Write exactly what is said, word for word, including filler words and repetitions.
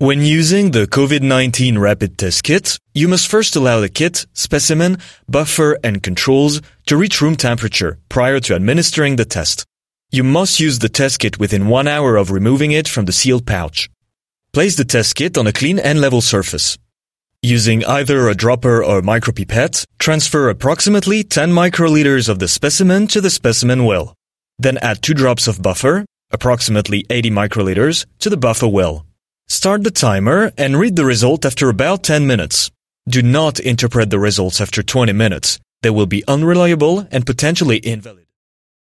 When using the COVID nineteen Rapid Test Kit, you must first allow the kit, specimen, buffer, and controls to reach room temperature prior to administering the test. You must use the test kit within one hour of removing it from the sealed pouch. Place the test kit on a clean and level surface. Using either a dropper or micropipette, transfer approximately ten microliters of the specimen to the specimen well. Then add two drops of buffer, approximately eighty microliters, to the buffer well. Start the timer and read the result after about ten minutes. Do not interpret the results after twenty minutes. They will be unreliable and potentially invalid.